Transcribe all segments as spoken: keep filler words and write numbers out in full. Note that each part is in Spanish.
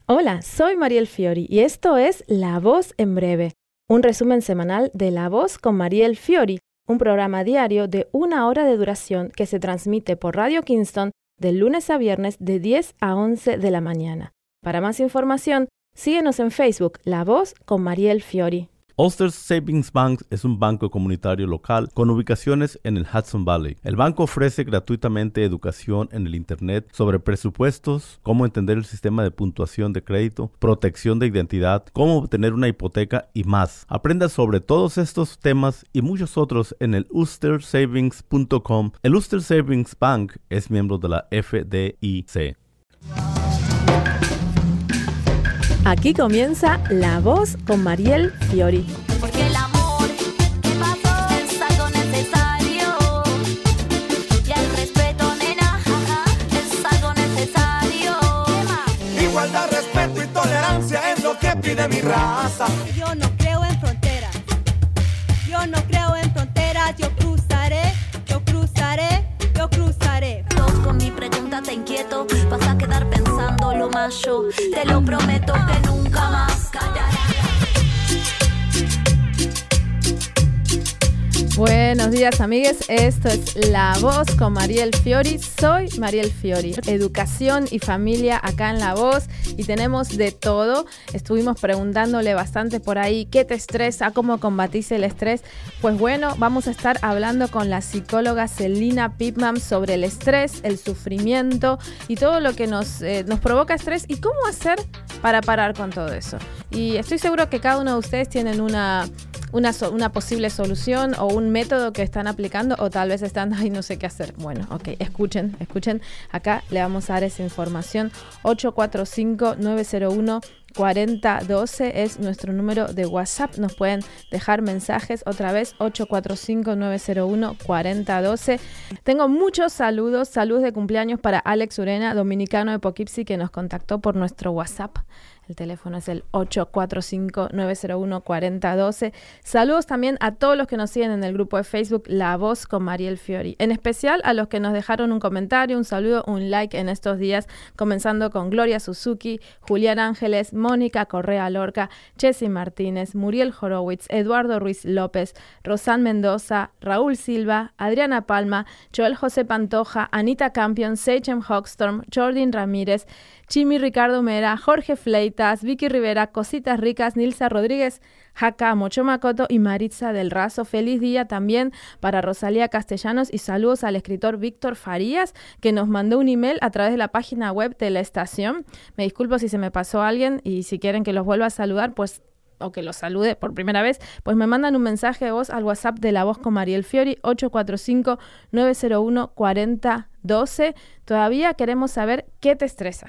Hola, soy Mariel Fiori y esto es La Voz en Breve, un resumen semanal de La Voz con Mariel Fiori, un programa diario de una hora de duración que se transmite por Radio Kingston de lunes a viernes de diez a once de la mañana. Para más información, síguenos en Facebook, La Voz con Mariel Fiori. Ulster Savings Bank es un banco comunitario local con ubicaciones en el Hudson Valley. El banco ofrece gratuitamente educación en el Internet sobre presupuestos, cómo entender el sistema de puntuación de crédito, protección de identidad, cómo obtener una hipoteca y más. Aprenda sobre todos estos temas y muchos otros en el ulster savings punto com. El Ulster Savings Bank es miembro de la F D I C. Aquí comienza La Voz con Mariel Fiori. Porque el amor que pasó es algo necesario. Y el respeto, nena, es algo necesario. Igualdad, respeto y tolerancia es lo que pide mi raza. Yo no creo en fronteras. Yo no creo en fronteras. Yo cruzaré, yo cruzaré, yo cruzaré. Yo con mi pregunta te inquieto. Vas a quedar pensando lo más yo. Te lo prometo que nunca más callaré. Buenos días, amigues. Esto es La Voz con Mariel Fiori. Soy Mariel Fiori. Educación y familia acá en La Voz y tenemos de todo. Estuvimos preguntándole bastante por ahí qué te estresa, cómo combatís el estrés. Pues bueno, vamos a estar hablando con la psicóloga Celina Pipman sobre el estrés, el sufrimiento y todo lo que nos, eh, nos provoca estrés y cómo hacer para parar con todo eso. Y estoy seguro que cada uno de ustedes tienen una... Una, so- una posible solución o un método que están aplicando o tal vez están, ay, no sé qué hacer. Bueno, ok, escuchen, escuchen. Acá le vamos a dar esa información. ocho cuatro cinco, nueve cero uno, cuatro cero uno dos es nuestro número de WhatsApp. Nos pueden dejar mensajes otra vez, ocho cuatro cinco, nueve cero uno, cuatro cero uno dos. Tengo muchos saludos, saludos de cumpleaños para Alex Urena, dominicano de Poughkeepsie, que nos contactó por nuestro WhatsApp. El teléfono es el ocho cuatro cinco, nueve cero uno, cuatro cero uno dos. Saludos también a todos los que nos siguen en el grupo de Facebook La Voz con Mariel Fiori. En especial a los que nos dejaron un comentario, un saludo, un like en estos días, comenzando con Gloria Suzuki, Julián Ángeles, Mónica Correa Lorca, Chessy Martínez, Muriel Horowitz, Eduardo Ruiz López, Rosán Mendoza, Raúl Silva, Adriana Palma, Joel José Pantoja, Anita Campion, Seichem Hockstorm, Jordin Ramírez, Chimi Ricardo Mera, Jorge Fleitas, Vicky Rivera, Cositas Ricas, Nilsa Rodríguez, Jaca Mocho Makoto y Maritza del Razo. Feliz día también para Rosalía Castellanos y saludos al escritor Víctor Farías, que nos mandó un email a través de la página web de la estación. Me disculpo si se me pasó alguien y si quieren que los vuelva a saludar, pues o que los salude por primera vez, pues me mandan un mensaje de voz al WhatsApp de La Voz con Mariel Fiori, ocho cuatro cinco, nueve cero uno, cuatro cero uno dos. Todavía queremos saber qué te estresa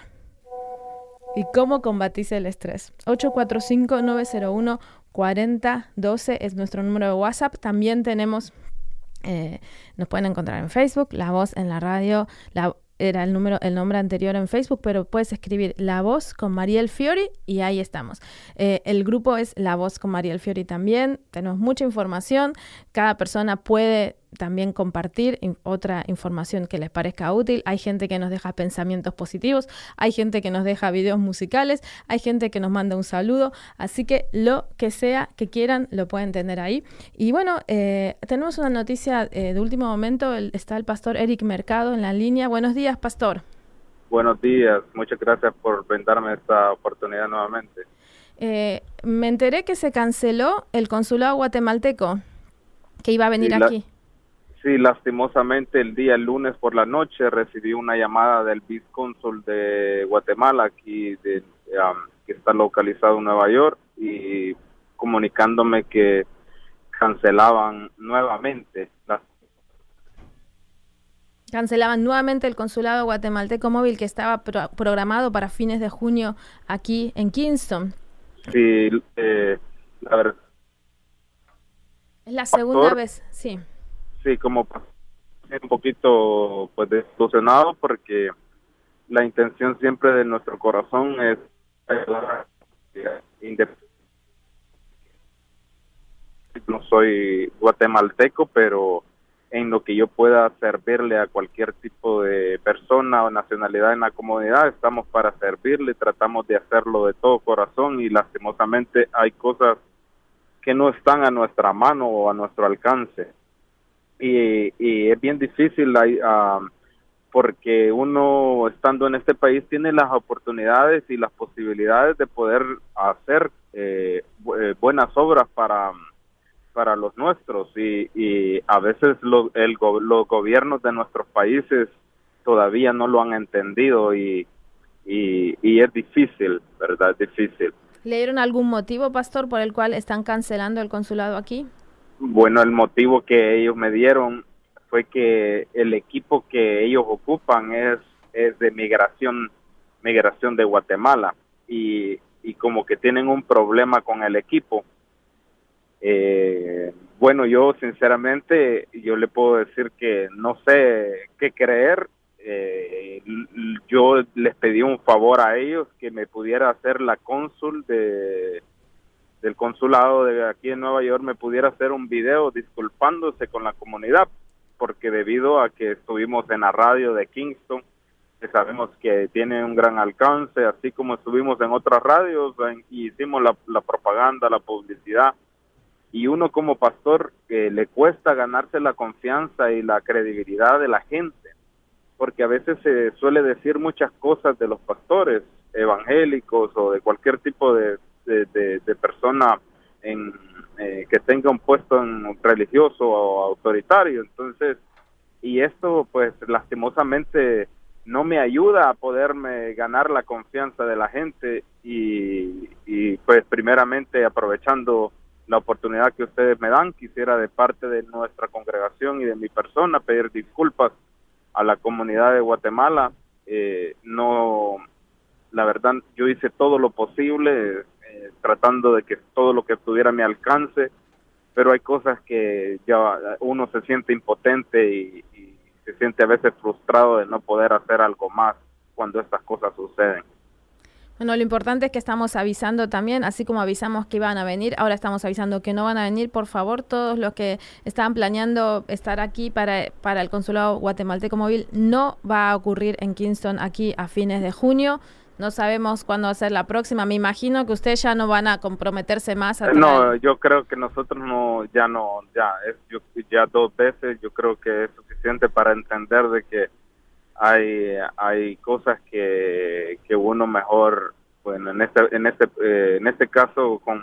y cómo combatís el estrés. ocho cuatro cinco, nueve cero uno, cuatro cero uno dos es nuestro número de WhatsApp. También tenemos, eh, nos pueden encontrar en Facebook, La Voz en la radio, la era el número, el nombre anterior en Facebook, pero puedes escribir La Voz con Mariel Fiori y ahí estamos. Eh, el grupo es La Voz con Mariel Fiori también. Tenemos mucha información. Cada persona puede también compartir in- otra información que les parezca útil. Hay gente que nos deja pensamientos positivos, hay gente que nos deja videos musicales, hay gente que nos manda un saludo, así que lo que sea que quieran lo pueden tener ahí. Y bueno, eh, tenemos una noticia eh, de último momento. El, está el pastor Eric Mercado en la línea. Buenos días, pastor. Buenos días, muchas gracias por brindarme esta oportunidad nuevamente. Eh, me enteré que se canceló el consulado guatemalteco que iba a venir Sí, la- aquí. Sí, lastimosamente el día lunes por la noche recibí una llamada del vicecónsul de Guatemala, aquí de, um, que está localizado en Nueva York, y comunicándome que cancelaban nuevamente las Cancelaban nuevamente el consulado guatemalteco móvil que estaba pro- programado para fines de junio aquí en Kingston. Sí, eh, la verdad, Es la segunda Pastor. vez, sí. sí, como un poquito pues desilusionado, porque la intención siempre de nuestro corazón es ayudar a indep- no soy guatemalteco, pero en lo que yo pueda servirle a cualquier tipo de persona o nacionalidad en la comunidad. Estamos para servirle, tratamos de hacerlo de todo corazón y lastimosamente hay cosas que no están a nuestra mano o a nuestro alcance. Y, y es bien difícil uh, porque uno estando en este país tiene las oportunidades y las posibilidades de poder hacer eh, bu- buenas obras para... para los nuestros y, y a veces lo, el, los gobiernos de nuestros países todavía no lo han entendido y, y, y es difícil, ¿verdad? Es difícil. ¿Le dieron algún motivo, pastor, por el cual están cancelando el consulado aquí? Bueno, el motivo que ellos me dieron fue que el equipo que ellos ocupan es, es de migración, migración de Guatemala y, y como que tienen un problema con el equipo. Eh, bueno, yo sinceramente, yo le puedo decir que no sé qué creer. Eh, yo les pedí un favor a ellos que me pudiera hacer la cónsul de del consulado de aquí en Nueva York, me pudiera hacer un video disculpándose con la comunidad, porque debido a que estuvimos en la radio de Kingston, que sabemos que tiene un gran alcance, así como estuvimos en otras radios en, y hicimos la, la propaganda, la publicidad. Y uno como pastor eh, le cuesta ganarse la confianza y la credibilidad de la gente, porque a veces se suele decir muchas cosas de los pastores evangélicos o de cualquier tipo de, de, de, de persona en, eh, que tenga un puesto en religioso o autoritario. Entonces, y esto pues lastimosamente no me ayuda a poderme ganar la confianza de la gente y, y pues primeramente aprovechando la oportunidad que ustedes me dan, quisiera de parte de nuestra congregación y de mi persona pedir disculpas a la comunidad de Guatemala. Eh, no, la verdad, yo hice todo lo posible, eh, tratando de que todo lo que estuviera a mi alcance, pero hay cosas que ya uno se siente impotente y, y se siente a veces frustrado de no poder hacer algo más cuando estas cosas suceden. Bueno, lo importante es que estamos avisando también, así como avisamos que iban a venir, ahora estamos avisando que no van a venir. Por favor, todos los que estaban planeando estar aquí para, para el Consulado Guatemalteco Móvil, no va a ocurrir en Kingston aquí a fines de junio. No sabemos cuándo va a ser la próxima. Me imagino que ustedes ya no van a comprometerse más. A no, yo creo que nosotros no, ya no, ya es yo, ya dos veces, yo creo que es suficiente para entender de que hay hay cosas que, que uno mejor, bueno, en este en este eh, en este caso con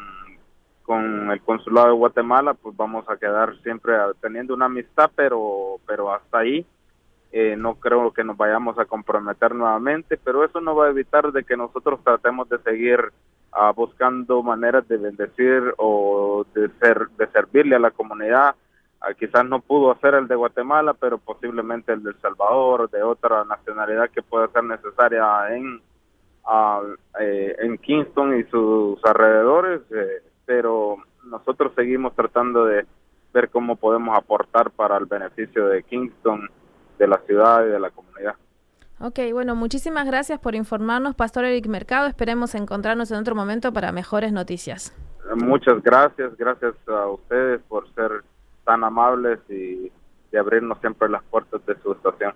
con el consulado de Guatemala, pues vamos a quedar siempre teniendo una amistad, pero pero hasta ahí. Eh, no creo que nos vayamos a comprometer nuevamente, pero eso no va a evitar de que nosotros tratemos de seguir uh, buscando maneras de bendecir o de ser de servirle a la comunidad. Uh, quizás no pudo hacer el de Guatemala, pero posiblemente el de El Salvador, de otra nacionalidad que pueda ser necesaria en uh, eh, en Kingston y sus alrededores, eh, pero nosotros seguimos tratando de ver cómo podemos aportar para el beneficio de Kingston, de la ciudad y de la comunidad. Ok, bueno, muchísimas gracias por informarnos, Pastor Eric Mercado. Esperemos encontrarnos en otro momento para mejores noticias. Muchas gracias, gracias a ustedes por ser tan amables y de abrirnos siempre las puertas de su estación.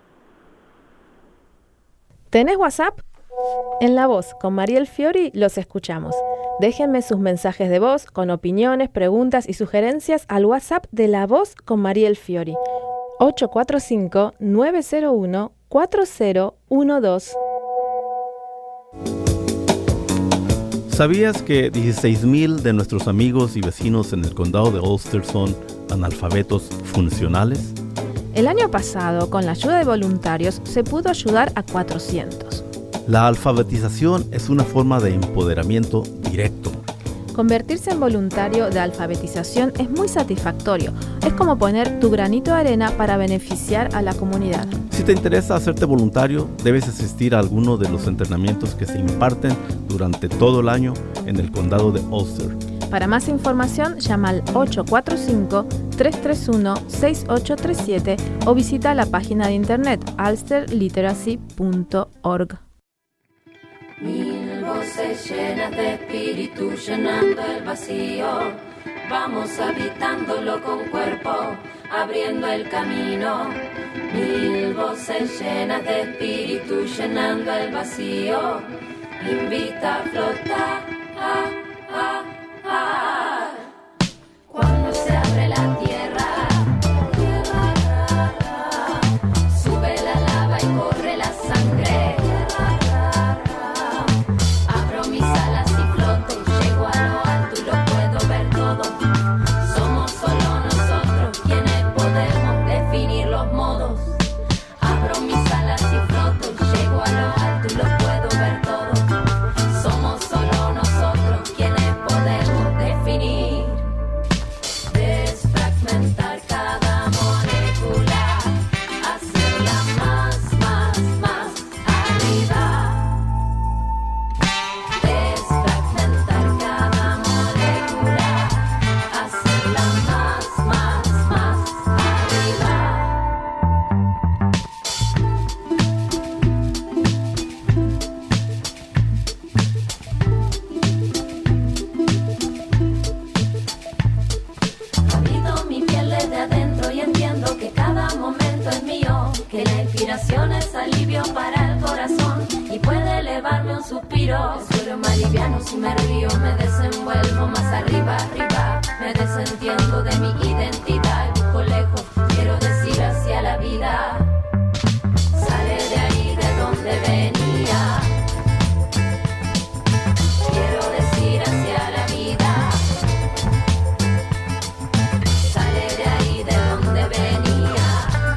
¿Tenés WhatsApp? En La Voz con Mariel Fiori los escuchamos. Déjenme sus mensajes de voz con opiniones, preguntas y sugerencias al WhatsApp de La Voz con Mariel Fiori. ocho cuatro cinco, nueve cero uno, cuatro cero uno dos. ¿Sabías que dieciséis mil de nuestros amigos y vecinos en el condado de Ulster son analfabetos funcionales? El año pasado, con la ayuda de voluntarios, se pudo ayudar a cuatrocientos. La alfabetización es una forma de empoderamiento directo. Convertirse en voluntario de alfabetización es muy satisfactorio. Es como poner tu granito de arena para beneficiar a la comunidad. Si te interesa hacerte voluntario, debes asistir a alguno de los entrenamientos que se imparten durante todo el año en el condado de Ulster. Para más información, llama al ocho cuatro cinco, tres tres uno, seis ocho tres siete o visita la página de internet ulster literacy punto org. Mil voces llenas de espíritu llenando el vacío, vamos habitándolo con cuerpo, abriendo el camino. Mil voces llenas de espíritu llenando el vacío. Invita a flotar. Ah, ah, ah. Cuando se abre la tierra, tierra, ra, ra, sube la lava y corre la sangre. Tierra, ra, ra, abro mis alas y floto y llego a lo alto y lo puedo ver todo. Somos solo nosotros quienes podemos definir los modos. Abro mis alas y floto y llego a lo alto y lo puedo ver todo. Somos solo nosotros quienes podemos definir. Desfragmentar cada molécula, hacerla más, más, más arriba. Desfragmentar cada molécula, hacerla más, más, más arriba. Habito mi piel desde adentro y entiendo que cada momento es mío, que la inspiración es alivio para el corazón y puede elevarme un suspiro. El suelo más liviano si me río, me desenvuelvo más arriba, arriba. Me desentiendo de mi identidad y busco lejos, quiero decir hacia la vida. Sale de ahí de donde venía, quiero decir hacia la vida. Sale de ahí de donde venía,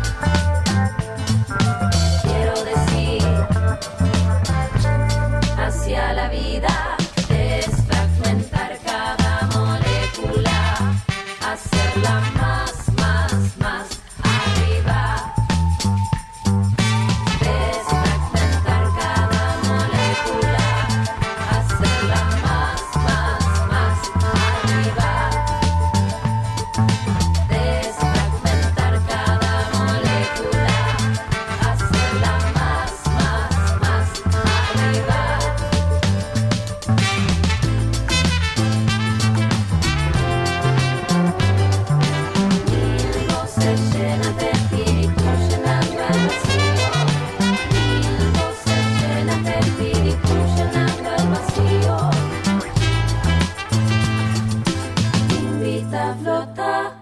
quiero decir hacia la vida. Desfragmentar cada molécula, hacerla más, más, más arriba. Desfragmentar cada molécula, hacerla más, más, más arriba. Desfragmentar cada molécula, hacerla más, más, más arriba. Mil voces llenas de espíritu llenando el vacío. Mil voces llenas de espíritu llenando el vacío. Invita a flotar.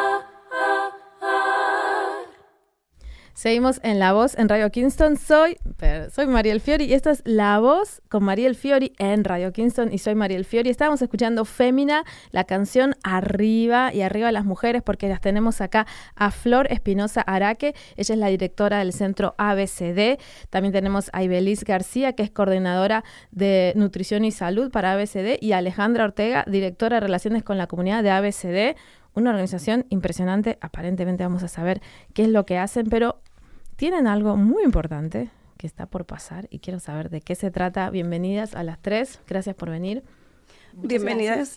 Seguimos en La Voz en Radio Kingston. Soy, pero soy Mariel Fiori y esta es La Voz con Mariel Fiori en Radio Kingston y soy Mariel Fiori. Estábamos escuchando Fémina, la canción Arriba y Arriba las Mujeres, porque las tenemos acá a Flor Espinosa Araque. Ella es la directora del Centro A B C D. También tenemos a Ibelis García, que es coordinadora de Nutrición y Salud para A B C D, y Alejandra Ortega, directora de Relaciones con la Comunidad de A B C D. Una organización impresionante. Aparentemente vamos a saber qué es lo que hacen, pero tienen algo muy importante que está por pasar y quiero saber de qué se trata. Bienvenidas a las tres. Gracias por venir. Bienvenidas.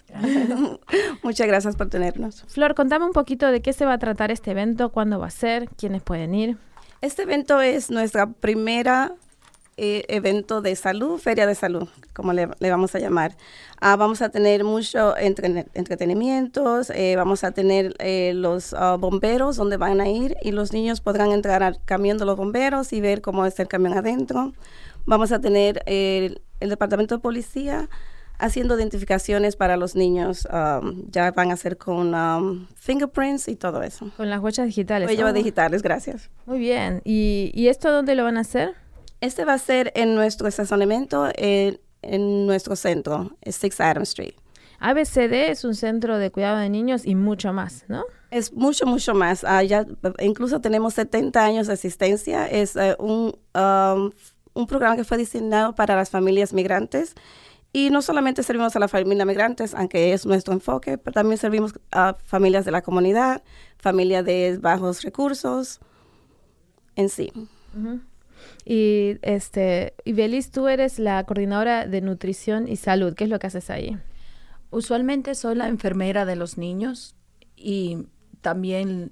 Muchas gracias por tenernos. Flor, contame un poquito de qué se va a tratar este evento, cuándo va a ser, quiénes pueden ir. Este evento es nuestra primera eh, evento de salud, feria de salud, como le, le vamos a llamar. Ah, vamos a tener mucho entre, entretenimientos, eh, vamos a tener eh, los uh, bomberos donde van a ir y los niños podrán entrar al camión de los bomberos y ver cómo está el camión adentro. Vamos a tener eh, el departamento de policía haciendo identificaciones para los niños. Um, ya van a hacer con um, fingerprints y todo eso. Con las huellas digitales. Huellas Oh. digitales, gracias. Muy bien. ¿Y, ¿Y esto dónde lo van a hacer? Este va a ser en nuestro estacionamiento, en, en nuestro centro, es six Adams Street. A B C D es un centro de cuidado de niños y mucho más, ¿no? Es mucho, mucho más. Ah, ya, incluso tenemos setenta años de asistencia. Es uh, un, um, un programa que fue diseñado para las familias migrantes. Y no solamente servimos a las familias migrantes, aunque es nuestro enfoque, pero también servimos a familias de la comunidad, familias de bajos recursos, en sí. Uh-huh. Y, este, Ibelis, tú eres la coordinadora de Nutrición y Salud. ¿Qué es lo que haces ahí? Usualmente soy la enfermera de los niños y también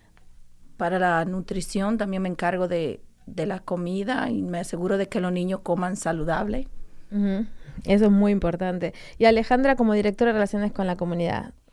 para la nutrición también me encargo de, de la comida y me aseguro de que los niños coman saludable. Uh-huh. Eso es muy importante. Y Alejandra, como directora de Relaciones con la Comunidad.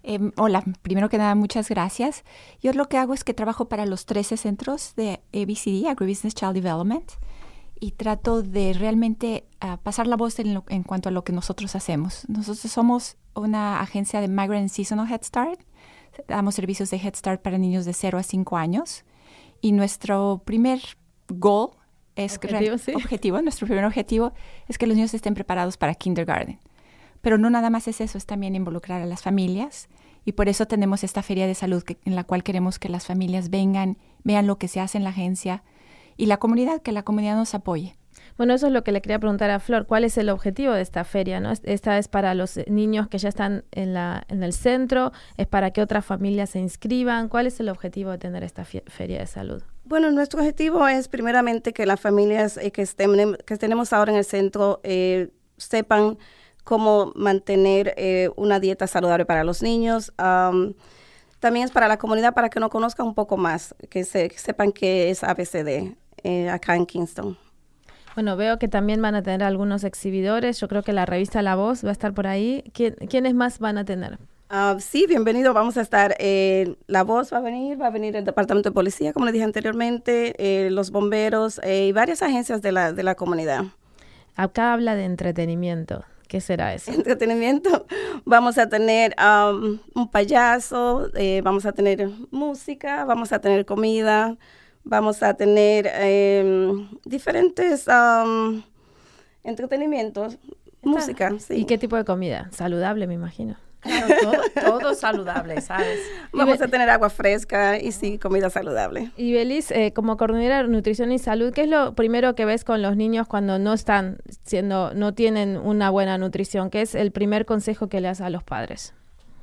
Eh, hola, primero que nada, muchas gracias. Yo lo que hago es que trabajo para los trece centros de A B C D, Agribusiness Child Development, y trato de realmente uh, pasar la voz en, lo, en cuanto a lo que nosotros hacemos. Nosotros somos una agencia de Migrant and Seasonal Head Start. Damos servicios de Head Start para niños de cero a cinco años. Y nuestro primer goal es objetivo, que, sí. objetivo, nuestro primer objetivo es que los niños estén preparados para kindergarten. Pero no nada más es eso, es también involucrar a las familias. Y por eso tenemos esta feria de salud que, en la cual queremos que las familias vengan, vean lo que se hace en la agencia y la comunidad, que la comunidad nos apoye. Bueno, eso es lo que le quería preguntar a Flor. ¿Cuál es el objetivo de esta feria, ¿no? Esta es para los niños que ya están en, la, en el centro, es para que otras familias se inscriban. ¿Cuál es el objetivo de tener esta fie- feria de salud? Bueno, nuestro objetivo es primeramente que las familias eh, que, estén, que tenemos ahora en el centro eh, sepan cómo mantener eh, una dieta saludable para los niños. Um, también es para la comunidad, para que nos conozcan un poco más, que, se, que sepan qué es A B C D eh, acá en Kingston. Bueno, veo que también van a tener algunos exhibidores. Yo creo que la revista La Voz va a estar por ahí. ¿Quién, ¿Quiénes más van a tener? Uh, sí, bienvenido. Vamos a estar, eh, La Voz va a venir, va a venir el Departamento de Policía, como les dije anteriormente, eh, los bomberos eh, y varias agencias de la, de la comunidad. Acá habla de entretenimiento. ¿Qué será eso? Entretenimiento. Vamos a tener um, un payaso, eh, vamos a tener música, vamos a tener comida, vamos a tener eh, diferentes um, entretenimientos, música. Sí. ¿Y qué tipo de comida? Saludable, me imagino. Claro, todo, todo saludable, ¿sabes? Vamos a tener agua fresca y sí, comida saludable. Y Belis, eh, como coordinadora de nutrición y salud, ¿qué es lo primero que ves con los niños cuando no están siendo, no tienen una buena nutrición? ¿Qué es el primer consejo que le das a los padres?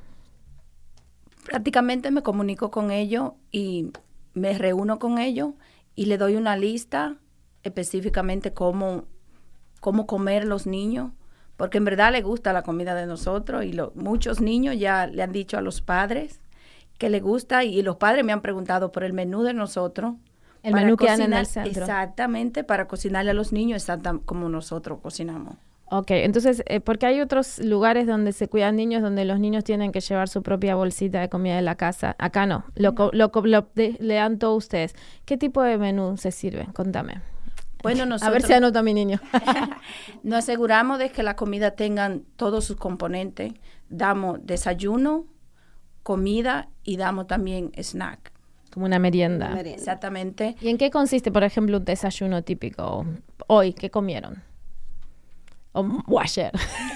Prácticamente me comunico con ellos y me reúno con ellos y le doy una lista específicamente cómo, cómo comer los niños. Porque en verdad les gusta la comida de nosotros y lo, muchos niños ya le han dicho a los padres que les gusta y los padres me han preguntado por el menú de nosotros. El menú que dan en el centro. Exactamente, para cocinarle a los niños exactamente como nosotros cocinamos. Ok, entonces, eh, porque hay otros lugares donde se cuidan niños, donde los niños tienen que llevar su propia bolsita de comida de la casa. Acá no, lo, co- lo, co- lo de- le dan todo ustedes. ¿Qué tipo de menú se sirve? Contame. Bueno, nosotros, a ver si anoto a mi niño. Nos aseguramos de que la comida tengan todos sus componentes. Damos desayuno, comida y damos también snack. Como una merienda. Una merienda. Exactamente. ¿Y en qué consiste, por ejemplo, un desayuno típico? Hoy, ¿qué comieron? O, o ayer.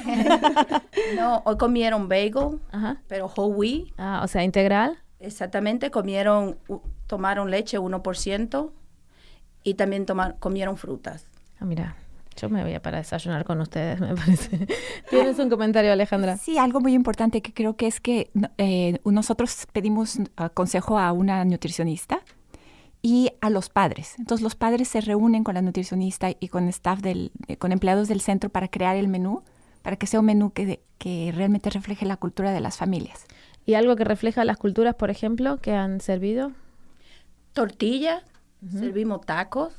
No, hoy comieron bagel, Ajá. pero whole wheat. Ah, o sea, integral. Exactamente, comieron, u- tomaron leche uno por ciento y también tomar, comieron frutas. Ah, mira, yo me voy a para desayunar con ustedes, me parece. ¿Tienes un comentario, Alejandra? Sí, algo muy importante que creo que es que eh, nosotros pedimos uh, consejo a una nutricionista y a los padres. Entonces los padres se reúnen con la nutricionista y con staff del, eh, con empleados del centro para crear el menú, para que sea un menú que, que realmente refleje la cultura de las familias. ¿Y algo que refleja las culturas, por ejemplo, que han servido? Tortilla, uh-huh. Servimos tacos.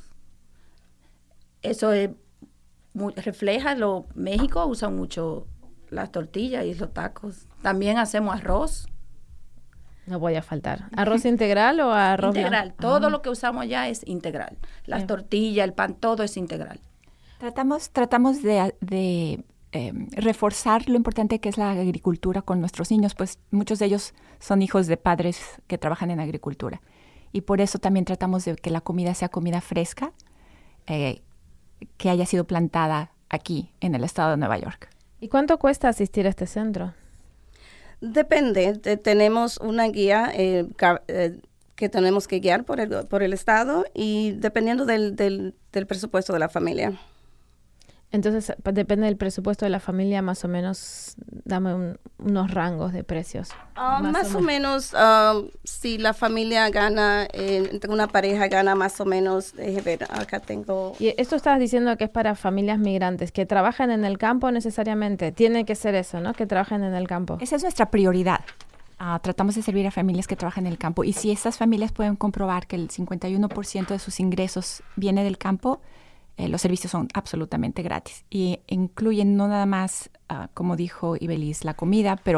Eso es, muy, refleja lo México usa mucho las tortillas y los tacos. También hacemos arroz. No voy a faltar. ¿Arroz integral o arroz integral? blanco? Todo ah. lo que usamos allá es integral. Las Bien. tortillas, el pan, todo es integral. Tratamos, tratamos de, de eh, reforzar lo importante que es la agricultura con nuestros niños, pues muchos de ellos son hijos de padres que trabajan en agricultura. Y por eso también tratamos de que la comida sea comida fresca, eh, que haya sido plantada aquí en el estado de Nueva York. ¿Y cuánto cuesta asistir a este centro? Depende. Te- tenemos una guía eh, ca- eh, que tenemos que guiar por el, por el estado y dependiendo del, del, del presupuesto de la familia. Entonces, pa- depende del presupuesto de la familia, más o menos, dame un- unos rangos de precios. Ah, más o menos, ah, si la familia gana, eh, entre una pareja gana más o menos, déjeme ver, acá tengo... Y esto estabas diciendo que es para familias migrantes, que trabajan en el campo necesariamente. Tiene que ser eso, ¿no? Que trabajen en el campo. Esa es nuestra prioridad. Uh, tratamos de servir a familias que trabajan en el campo. Y si esas familias pueden comprobar que el cincuenta y uno por ciento de sus ingresos viene del campo, eh, los servicios son absolutamente gratis. Y incluyen no nada más, uh, como dijo Ibelis, la comida, pero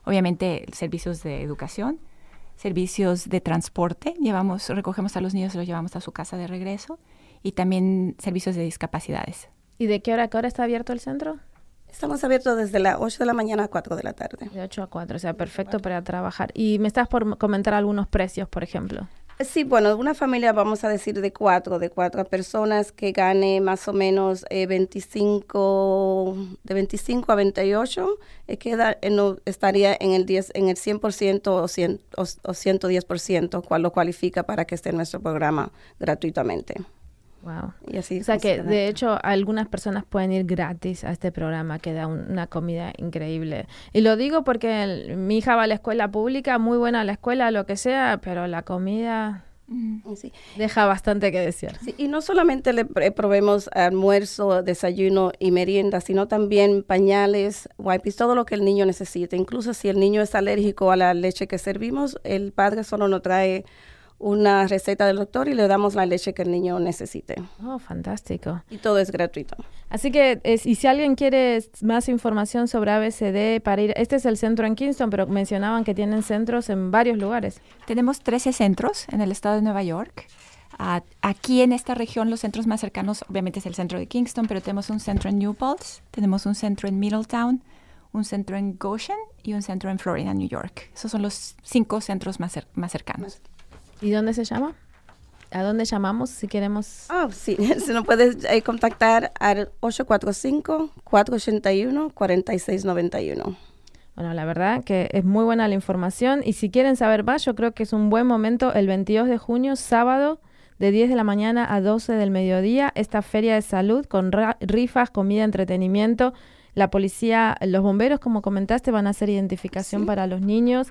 Obviamente, servicios de educación, servicios de transporte. Llevamos, recogemos a los niños y los llevamos a su casa de regreso. Y también servicios de discapacidades. ¿Y de qué hora a qué hora está abierto el centro? Estamos abiertos desde las ocho de la mañana a cuatro de la tarde. De ocho a cuatro, o sea, perfecto para trabajar. Y me estás por comentar algunos precios, por ejemplo. Sí, bueno, una familia, vamos a decir, de cuatro, de cuatro personas que gane más o menos eh, veinticinco, de veinticinco a veintiocho, eh, queda, eh, no, estaría en el diez, en el cien por ciento o, cien, o, o ciento diez por ciento, cual lo cualifica para que esté en nuestro programa gratuitamente. Wow. Y así o sea que, funciona. de hecho, algunas personas pueden ir gratis a este programa que da un- una comida increíble. Y lo digo porque el- mi hija va a la escuela pública, muy buena la escuela, lo que sea, pero la comida Sí. deja bastante que desear. Sí, y no solamente le pre- proveemos almuerzo, desayuno y merienda, sino también pañales, wipes, todo lo que el niño necesite. Incluso si el niño es alérgico a la leche que servimos, el padre solo nos trae una receta del doctor y le damos la leche que el niño necesite. Oh, fantástico. Y todo es gratuito. Así que, es- y si alguien quiere más información sobre A B C D para ir, este es el centro en Kingston, pero mencionaban que tienen centros en varios lugares. Tenemos trece centros en el estado de Nueva York. Ah, aquí en esta región los centros más cercanos obviamente es el centro de Kingston, pero tenemos un centro en New Paltz, tenemos un centro en Middletown, un centro en Goshen y un centro en Florida, New York. Esos son los cinco centros más, cer- más cercanos. ¿Y dónde se llama? ¿A dónde llamamos si queremos? Ah, sí, si nos puedes eh, contactar al ocho cuatro cinco, cuatro ocho uno, cuatro seis nueve uno. Bueno, la verdad que es muy buena la información y si quieren saber más, yo creo que es un buen momento el veintidós de junio, sábado, de diez de la mañana a doce del mediodía, esta feria de salud con ra- rifas, comida, entretenimiento. La policía, los bomberos, como comentaste, van a hacer identificación Sí. para los niños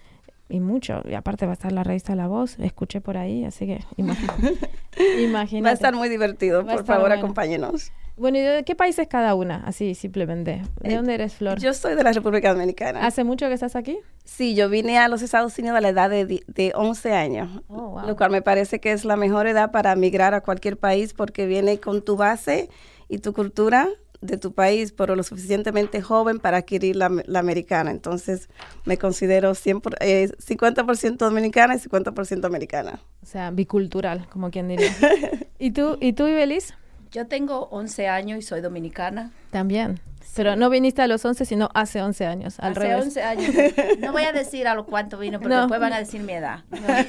y mucho. Y aparte va a estar la revista La Voz, escuché por ahí, así que imagínate. Imagínate. Va a estar muy divertido, Va a por estar favor, bueno. acompáñenos. Bueno, ¿y de qué país es cada una? Así, simplemente. ¿De Eh, dónde eres, Flor? Yo soy de la República Dominicana. ¿Hace mucho que estás aquí? Sí, yo vine a los Estados Unidos a la edad de, di- de once años, Oh, wow. lo cual me parece que es la mejor edad para migrar a cualquier país porque viene con tu base y tu cultura de tu país, pero lo suficientemente joven para adquirir la, la americana. Entonces, me considero cien por, eh, cincuenta por ciento dominicana y cincuenta por ciento americana. O sea, bicultural, como quien diría. ¿Y tú, y tú, Ibeliz? Yo tengo once años y soy dominicana. También. Pero no viniste a los once, sino hace once años, al Hace revés. once años. No voy a decir a los cuántos vino, porque No. después van a decir mi edad.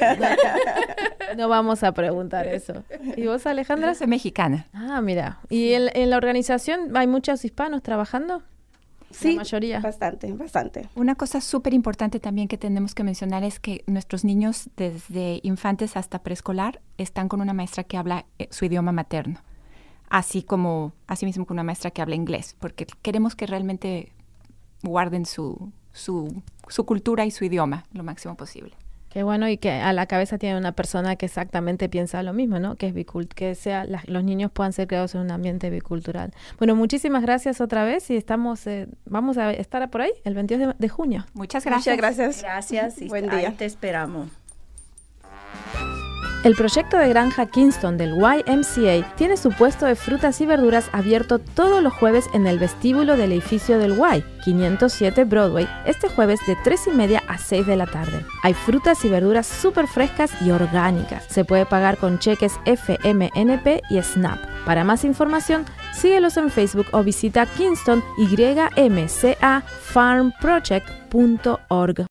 No vamos a preguntar eso. ¿Y vos, Alejandra? Yo soy mexicana. Ah, mira. ¿Y en, en la organización hay muchos hispanos trabajando? Sí, La mayoría. bastante, bastante. Una cosa súper importante también que tenemos que mencionar es que nuestros niños desde infantes hasta preescolar están con una maestra que habla eh, su idioma materno, así como, así mismo con una maestra que habla inglés, porque queremos que realmente guarden su, su, su cultura y su idioma lo máximo posible. Qué bueno, y que a la cabeza tiene una persona que exactamente piensa lo mismo, ¿no? Que es bicult que sea la- los niños puedan ser creados en un ambiente bicultural. Bueno, muchísimas gracias otra vez y estamos eh, vamos a estar por ahí el veintidós de, de junio. Muchas gracias. Muchas gracias. Gracias y Buen ahí día. te esperamos. El proyecto de granja Kingston del Y M C A tiene su puesto de frutas y verduras abierto todos los jueves en el vestíbulo del edificio del Y, quinientos siete Broadway, este jueves de tres y media a seis de la tarde. Hay frutas y verduras súper frescas y orgánicas. Se puede pagar con cheques F M N P y SNAP. Para más información, síguelos en Facebook o visita kingston y m c a farm project punto org.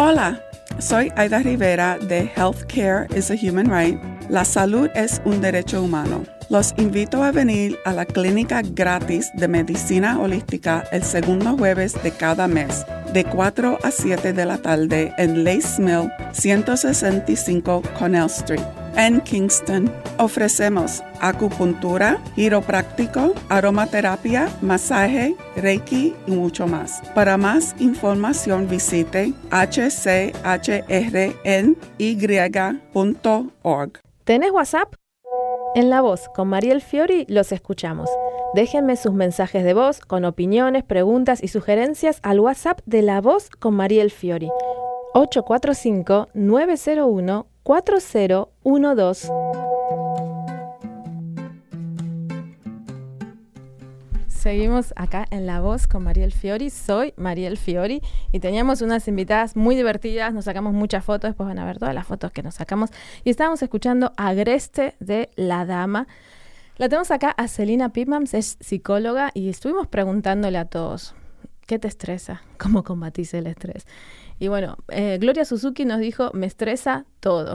Hola, soy Aida Rivera de Healthcare is a Human Right. La salud es un derecho humano. Los invito a venir a la clínica gratis de medicina holística el segundo jueves de cada mes, de cuatro a siete de la tarde en Lace Mill, ciento sesenta y cinco Connell Street. En Kingston ofrecemos acupuntura, quiropráctico, aromaterapia, masaje, reiki y mucho más. Para más información visite h c h r n y punto org. ¿Tenés WhatsApp? En La Voz con Mariel Fiori los escuchamos. Déjenme sus mensajes de voz con opiniones, preguntas y sugerencias al WhatsApp de La Voz con Mariel Fiori. ocho cuatro cinco, nueve cero uno, cuatro cero uno dos. Seguimos acá en La Voz con Mariel Fiori. Soy Mariel Fiori y teníamos unas invitadas muy divertidas. Nos sacamos muchas fotos, después van a ver todas las fotos que nos sacamos. Y estábamos escuchando Agreste de La Dama. La tenemos acá a Celina Pipmans, es psicóloga, y estuvimos preguntándole a todos, ¿qué te estresa? ¿Cómo combatís el estrés? Y bueno, eh, Gloria Suzuki nos dijo, me estresa todo.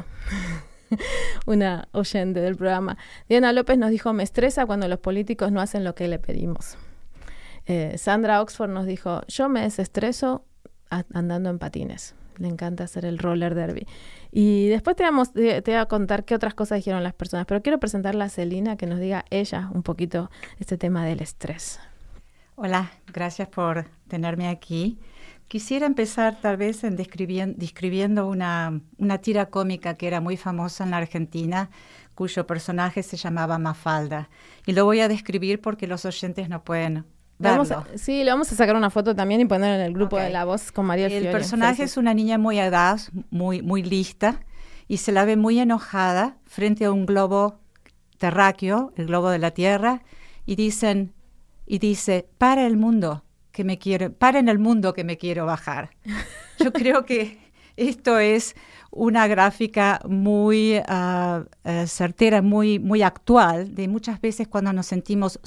Una oyente del programa. Diana López nos dijo, me estresa cuando los políticos no hacen lo que le pedimos. Eh, Sandra Oxford nos dijo, yo me desestreso a- andando en patines. Le encanta hacer el roller derby. Y después te, vamos, te, te voy a contar qué otras cosas dijeron las personas. Pero quiero presentarla a Celina, que nos diga ella un poquito este tema del estrés. Hola, gracias por tenerme aquí. Quisiera empezar tal vez en describiendo, describiendo una, una tira cómica que era muy famosa en la Argentina, cuyo personaje se llamaba Mafalda. Y lo voy a describir porque los oyentes no pueden verlo. Vamos a, sí, le vamos a sacar una foto también y poner en el grupo Okay. de La Voz con María El Fiori. personaje Sí, sí. es una niña muy audaz, muy, muy lista, y se la ve muy enojada frente a un globo terráqueo, el globo de la Tierra, y dicen, y dice, para el mundo que me quiero, para en el mundo que me quiero bajar. Yo creo que esto es una gráfica muy uh, uh, certera, muy, muy actual, de muchas veces cuando nos sentimos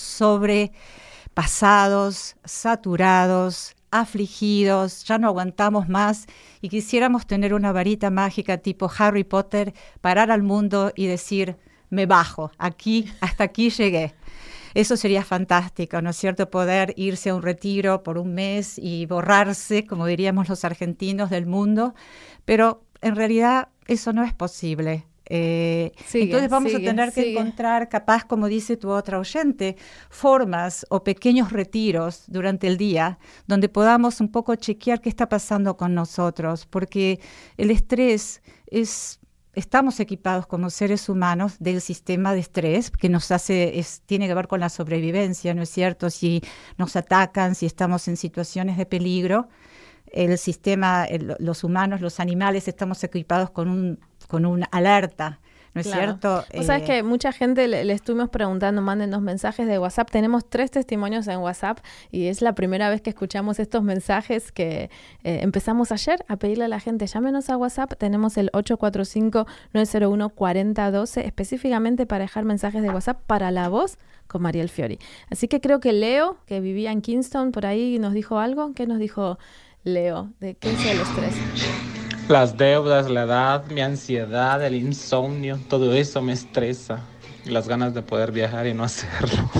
sobrepasados, saturados, afligidos, ya no aguantamos más y quisiéramos tener una varita mágica tipo Harry Potter, parar al mundo y decir, me bajo, aquí, hasta aquí llegué. Eso sería fantástico, ¿no es cierto? Poder irse a un retiro por un mes y borrarse, como diríamos los argentinos, del mundo, pero en realidad eso no es posible. Eh, Sigue, entonces vamos sigue, a tener que sigue. encontrar, capaz, como dice tu otra oyente, formas o pequeños retiros durante el día donde podamos un poco chequear qué está pasando con nosotros, porque el estrés es... Estamos equipados como seres humanos del sistema de estrés que nos hace, es, tiene que ver con la sobrevivencia, ¿no es cierto? Si nos atacan, si estamos en situaciones de peligro, el sistema, el, los humanos, los animales, estamos equipados con un, con una alerta, ¿no es Claro. cierto? Vos sabés Eh, que mucha gente le, le estuvimos preguntando, mándenos mensajes de WhatsApp. Tenemos tres testimonios en WhatsApp y es la primera vez que escuchamos estos mensajes que eh, empezamos ayer a pedirle a la gente, llámenos a WhatsApp. Tenemos el ocho cuatro cinco, nueve cero uno, cuatro cero uno dos específicamente para dejar mensajes de WhatsApp para La Voz con Mariel Fiori. Así que creo que Leo, que vivía en Kingston, por ahí nos dijo algo. ¿Qué nos dijo Leo? ¿De qué es el estrés? Las deudas, la edad, mi ansiedad, el insomnio, todo eso me estresa. Y las ganas de poder viajar y no hacerlo.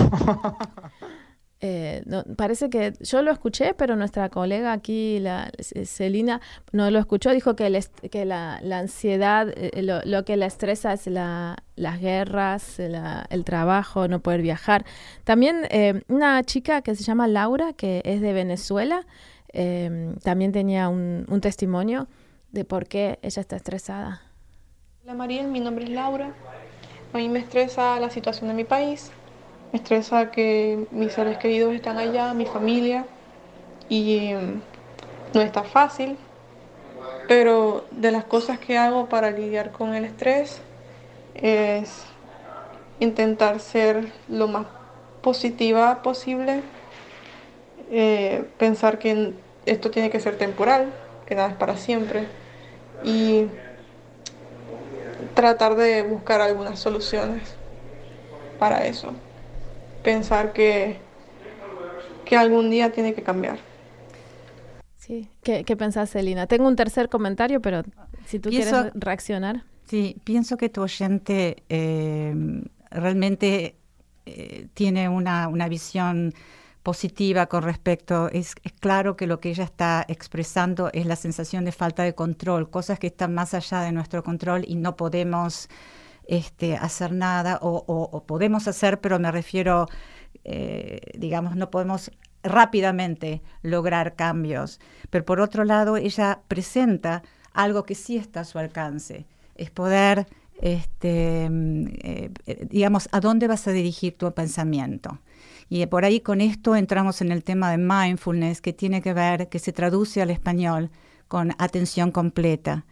Eh, no, parece que yo lo escuché, pero nuestra colega aquí, la C- Celina, no lo escuchó. Dijo que, el est- que la, la ansiedad, eh, lo, lo que la estresa es la, las guerras, la- el trabajo, no poder viajar. También eh, una chica que se llama Laura, que es de Venezuela, eh, también tenía un, un testimonio de por qué ella está estresada. Hola Mariel, mi nombre es Laura. A mí me estresa la situación de mi país, me estresa que mis seres queridos están allá, mi familia, y mm, no está fácil, pero de las cosas que hago para lidiar con el estrés es intentar ser lo más positiva posible, eh, pensar que esto tiene que ser temporal, que nada es para siempre, y tratar de buscar algunas soluciones para eso. Pensar que, que algún día tiene que cambiar. Sí. ¿Qué, qué pensás, Celina? Tengo un tercer comentario, pero si tú Pienso- quieres reaccionar. Sí, pienso que tu oyente eh, realmente eh, tiene una, una visión positiva con respecto, es, es claro que lo que ella está expresando es la sensación de falta de control, cosas que están más allá de nuestro control y no podemos este, hacer nada, o, o, o podemos hacer, pero me refiero, eh, digamos, no podemos rápidamente lograr cambios. Pero por otro lado, ella presenta algo que sí está a su alcance, es poder, este, eh, digamos, a dónde vas a dirigir tu pensamiento. Y por ahí con esto entramos en el tema de mindfulness, que tiene que ver, que se traduce al español con atención completa.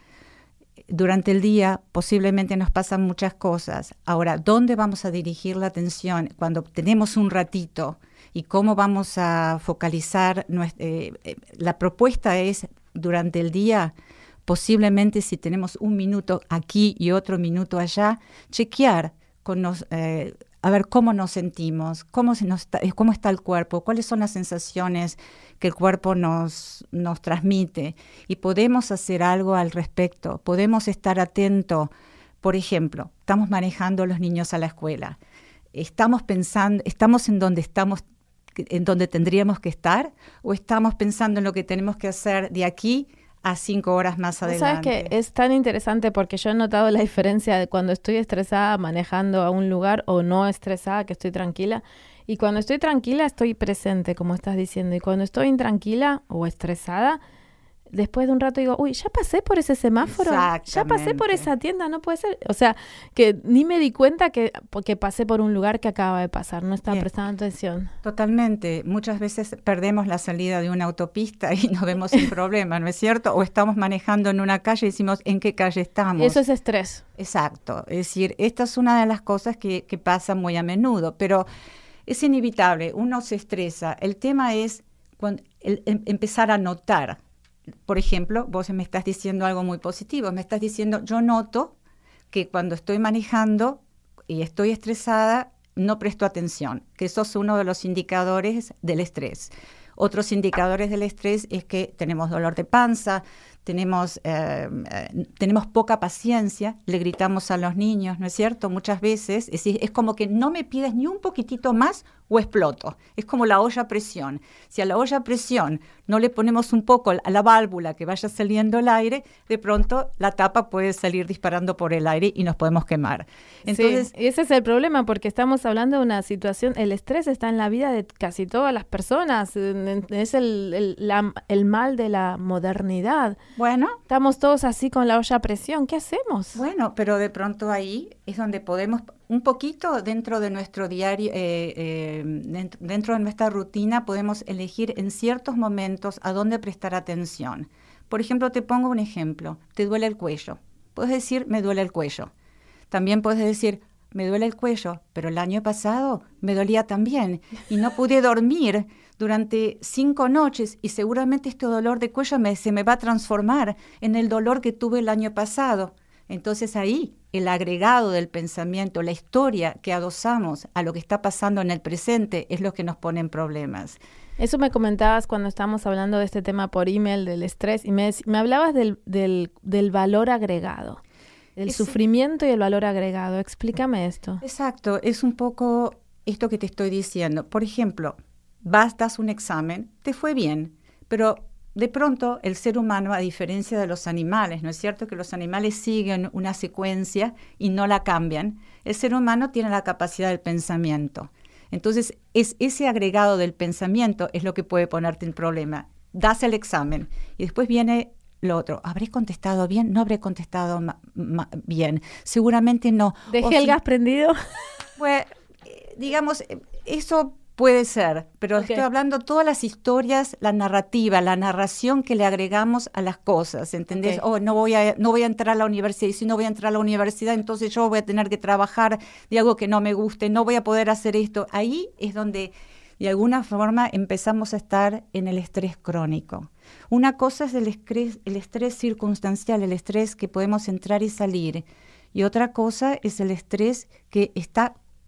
Durante el día posiblemente nos pasan muchas cosas. Ahora, ¿dónde vamos a dirigir la atención cuando tenemos un ratito? ¿Y cómo vamos a focalizar? Nuestra, eh, eh, la propuesta es, durante el día, posiblemente si tenemos un minuto aquí y otro minuto allá, chequear con nos, eh, a ver cómo nos sentimos, cómo, se nos está, cómo está el cuerpo, cuáles son las sensaciones que el cuerpo nos, nos transmite. Y podemos hacer algo al respecto, podemos estar atentos. Por ejemplo, estamos manejando a los niños a la escuela. Estamos pensando, estamos en donde estamos, en donde tendríamos que estar, o estamos pensando en lo que tenemos que hacer de aquí a cinco horas más adelante. ¿Sabes qué? Es tan interesante porque yo he notado la diferencia de cuando estoy estresada manejando a un lugar o no estresada, que estoy tranquila. Y cuando estoy tranquila estoy presente, como estás diciendo. Y cuando estoy intranquila o estresada, después de un rato digo, uy, ya pasé por ese semáforo, ya pasé por esa tienda, no puede ser. O sea, que ni me di cuenta que, que pasé por un lugar que acaba de pasar, no estaba Bien. prestando atención. Totalmente. Muchas veces perdemos la salida de una autopista y nos vemos sin problema, ¿no es cierto? O estamos manejando en una calle y decimos, ¿en qué calle estamos? Y eso es estrés. Exacto. Es decir, esta es una de las cosas que, que pasa muy a menudo, pero es inevitable, uno se estresa. El tema es cuando, el, el, empezar a notar. Por ejemplo, vos me estás diciendo algo muy positivo, me estás diciendo, yo noto que cuando estoy manejando y estoy estresada, no presto atención, que eso es uno de los indicadores del estrés. Otros indicadores del estrés es que tenemos dolor de panza, tenemos, eh, eh, tenemos poca paciencia, le gritamos a los niños, ¿no es cierto? Muchas veces, es decir, es como que no me pides ni un poquitito más o exploto. Es como la olla a presión. Si a la olla a presión no le ponemos un poco a la válvula que vaya saliendo el aire, de pronto la tapa puede salir disparando por el aire y nos podemos quemar. Entonces, sí, ese es el problema, porque estamos hablando de una situación, el estrés está en la vida de casi todas las personas, es el, el, la, el mal de la modernidad. Bueno. Estamos todos así con la olla a presión, ¿qué hacemos? Bueno, pero de pronto ahí es donde podemos, un poquito dentro de nuestro diario, eh, eh, dentro, dentro de nuestra rutina, podemos elegir en ciertos momentos a dónde prestar atención. Por ejemplo, te pongo un ejemplo, te duele el cuello. Puedes decir, me duele el cuello. También puedes decir, me duele el cuello, pero el año pasado me dolía también y no pude dormir durante cinco noches y seguramente este dolor de cuello me, se me va a transformar en el dolor que tuve el año pasado. Entonces ahí el agregado del pensamiento, la historia que adosamos a lo que está pasando en el presente es lo que nos pone en problemas. Eso me comentabas cuando estábamos hablando de este tema por email, del estrés, y me, me hablabas del, del, del valor agregado. El Ese, sufrimiento y el valor agregado. Explícame esto. Exacto, es un poco esto que te estoy diciendo. Por ejemplo, vas, das un examen, te fue bien, pero de pronto el ser humano, a diferencia de los animales, ¿no es cierto? Que los animales siguen una secuencia y no la cambian. El ser humano tiene la capacidad del pensamiento. Entonces, es ese agregado del pensamiento es lo que puede ponerte en problema. Das el examen y después viene lo otro. ¿Habré contestado bien? ¿No habré contestado ma- ma- bien? Seguramente no. ¿Dejé o el si, gas prendido? Pues, digamos, eso puede ser, pero okay. Estoy hablando todas las historias, la narrativa, la narración que le agregamos a las cosas, ¿entendés? Okay. Oh, no voy a, no voy a entrar a la universidad, y si no voy a entrar a la universidad, entonces yo voy a tener que trabajar de algo que no me guste, no voy a poder hacer esto. Ahí es donde, de alguna forma, empezamos a estar en el estrés crónico. Una cosa es el estrés, el estrés circunstancial, el estrés que podemos entrar y salir, y otra cosa es el estrés que está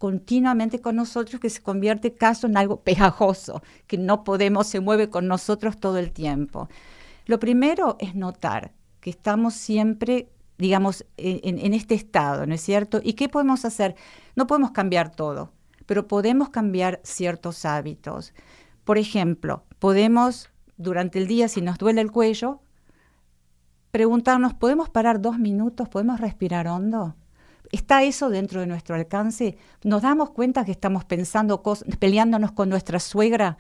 continuamente con nosotros, que se convierte caso en algo pegajoso, que no podemos, se mueve con nosotros todo el tiempo. Lo primero es notar que estamos siempre, digamos, en, en este estado, ¿no es cierto? ¿Y qué podemos hacer? No podemos cambiar todo, pero podemos cambiar ciertos hábitos. Por ejemplo, podemos, durante el día, si nos duele el cuello, preguntarnos, ¿podemos parar dos minutos? ¿Podemos respirar hondo? ¿Está eso dentro de nuestro alcance? ¿Nos damos cuenta que estamos pensando, cosas, peleándonos con nuestra suegra?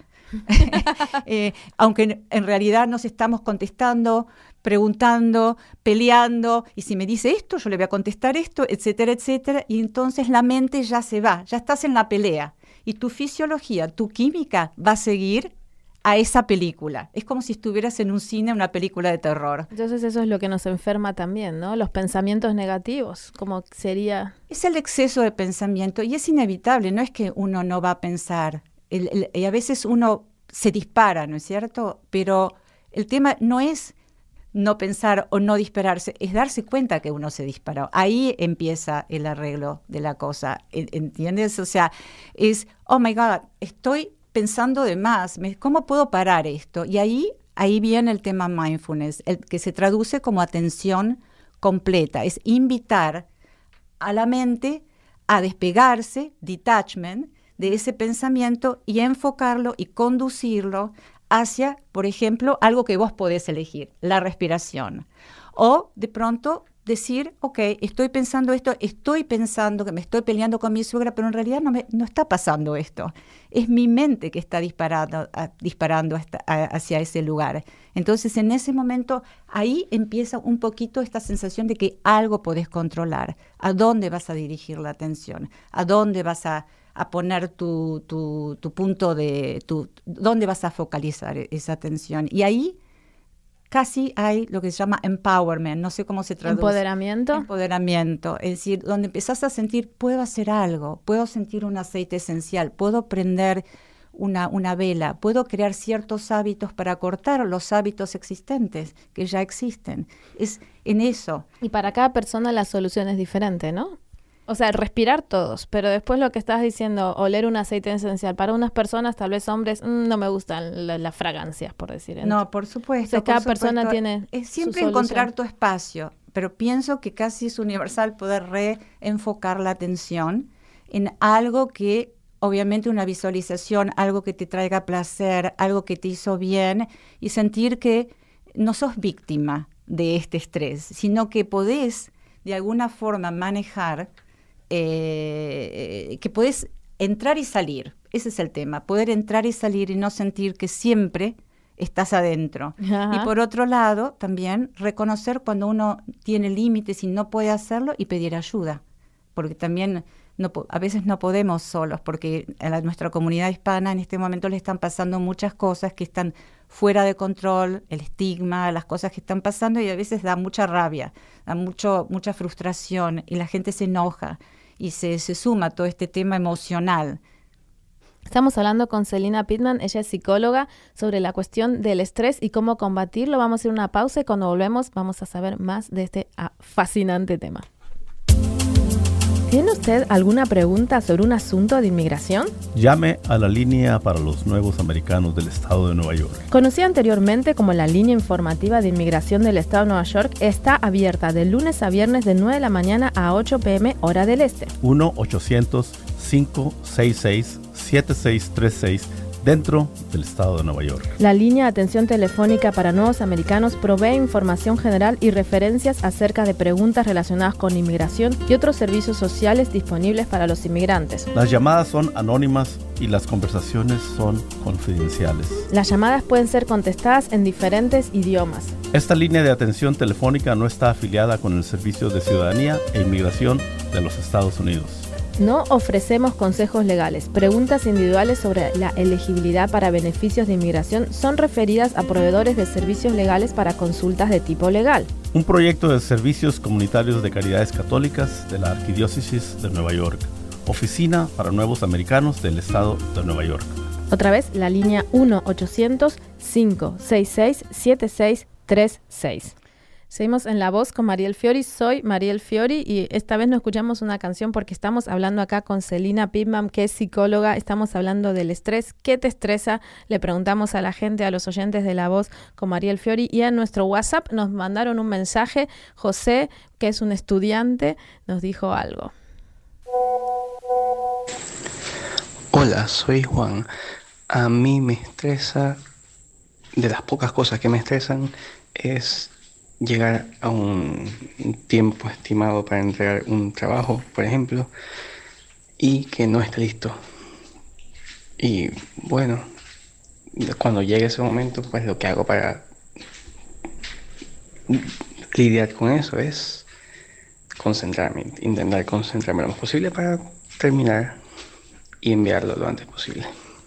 eh, aunque en, en realidad nos estamos contestando, preguntando, peleando, y si me dice esto, yo le voy a contestar esto, etcétera, etcétera, y entonces la mente ya se va, ya estás en la pelea, y tu fisiología, tu química va a seguir a esa película. Es como si estuvieras en un cine, una película de terror. Entonces eso es lo que nos enferma también, ¿no? Los pensamientos negativos, como sería... Es el exceso de pensamiento y es inevitable, no es que uno no va a pensar. El, el, y a veces uno se dispara, ¿no es cierto? Pero el tema no es no pensar o no dispararse, es darse cuenta que uno se disparó. Ahí empieza el arreglo de la cosa, ¿entiendes? O sea, es, oh my God, estoy pensando de más, ¿cómo puedo parar esto? Y ahí, ahí viene el tema mindfulness, el que se traduce como atención completa, es invitar a la mente a despegarse, detachment, de ese pensamiento y enfocarlo y conducirlo hacia, por ejemplo, algo que vos podés elegir, la respiración. O de pronto decir, ok, estoy pensando esto, estoy pensando que me estoy peleando con mi suegra, pero en realidad no, me, no está pasando esto. Es mi mente que está disparando, a, disparando hasta, a, hacia ese lugar. Entonces, en ese momento, ahí empieza un poquito esta sensación de que algo podés controlar. ¿A dónde vas a dirigir la atención? ¿A dónde vas a, a poner tu, tu, tu punto de... Tu, ¿Dónde vas a focalizar esa atención? Y ahí casi hay lo que se llama empowerment, no sé cómo se traduce. ¿Empoderamiento? Empoderamiento, es decir, donde empezás a sentir, puedo hacer algo, puedo sentir un aceite esencial, puedo prender una, una vela, puedo crear ciertos hábitos para cortar los hábitos existentes que ya existen. Es en eso. Y para cada persona la solución es diferente, ¿no? O sea, respirar todos, pero después lo que estás diciendo, oler un aceite esencial, para unas personas, tal vez hombres, mmm, no me gustan la, las fragancias, por decir. Entonces, no, por supuesto. Entonces, cada por supuesto, persona tiene es siempre su encontrar solución. tu espacio, pero pienso que casi es universal poder reenfocar la atención en algo que, obviamente una visualización, algo que te traiga placer, algo que te hizo bien, y sentir que no sos víctima de este estrés, sino que podés de alguna forma manejar, Eh, que podés entrar y salir. Ese es el tema, poder entrar y salir y no sentir que siempre estás adentro. Ajá. Y por otro lado, también reconocer cuando uno tiene límites y no puede hacerlo y pedir ayuda, porque también no, a veces no podemos solos, porque a la, nuestra comunidad hispana en este momento le están pasando muchas cosas que están fuera de control, el estigma, las cosas que están pasando, y a veces da mucha rabia, da mucho, mucha frustración, y la gente se enoja y se, se suma todo este tema emocional. Estamos hablando con Celina Pittman, ella es psicóloga, sobre la cuestión del estrés y cómo combatirlo. Vamos a hacer una pausa y cuando volvemos vamos a saber más de este ah, fascinante tema. ¿Tiene usted alguna pregunta sobre un asunto de inmigración? Llame a la línea para los nuevos americanos del estado de Nueva York. Conocida anteriormente como la línea informativa de inmigración del estado de Nueva York, está abierta de lunes a viernes de nueve de la mañana a ocho pe eme hora del este. uno ochocientos, cinco seis seis, siete seis tres seis dentro del estado de Nueva York. La línea de atención telefónica para nuevos americanos provee información general y referencias acerca de preguntas relacionadas con inmigración y otros servicios sociales disponibles para los inmigrantes. Las llamadas son anónimas y las conversaciones son confidenciales. Las llamadas pueden ser contestadas en diferentes idiomas. Esta línea de atención telefónica no está afiliada con el Servicio de Ciudadanía e Inmigración de los Estados Unidos. No ofrecemos consejos legales. Preguntas individuales sobre la elegibilidad para beneficios de inmigración son referidas a proveedores de servicios legales para consultas de tipo legal. Un proyecto de servicios comunitarios de caridades católicas de la Arquidiócesis de Nueva York. Oficina para nuevos americanos del estado de Nueva York. Otra vez, la línea uno ochocientos, cinco seis seis, siete seis tres seis. Seguimos en La Voz con Mariel Fiori. Soy Mariel Fiori y esta vez no escuchamos una canción porque estamos hablando acá con Celina Pitman, que es psicóloga. Estamos hablando del estrés. ¿Qué te estresa? Le preguntamos a la gente, a los oyentes de La Voz con Mariel Fiori, y a nuestro WhatsApp nos mandaron un mensaje. José, que es un estudiante, nos dijo algo. Hola, soy Juan. A mí me estresa, de las pocas cosas que me estresan, es llegar a un tiempo estimado para entregar un trabajo, por ejemplo, y que no esté listo. Y bueno, cuando llegue ese momento, pues lo que hago para lidiar con eso es concentrarme, intentar concentrarme lo más posible para terminar y enviarlo lo antes posible.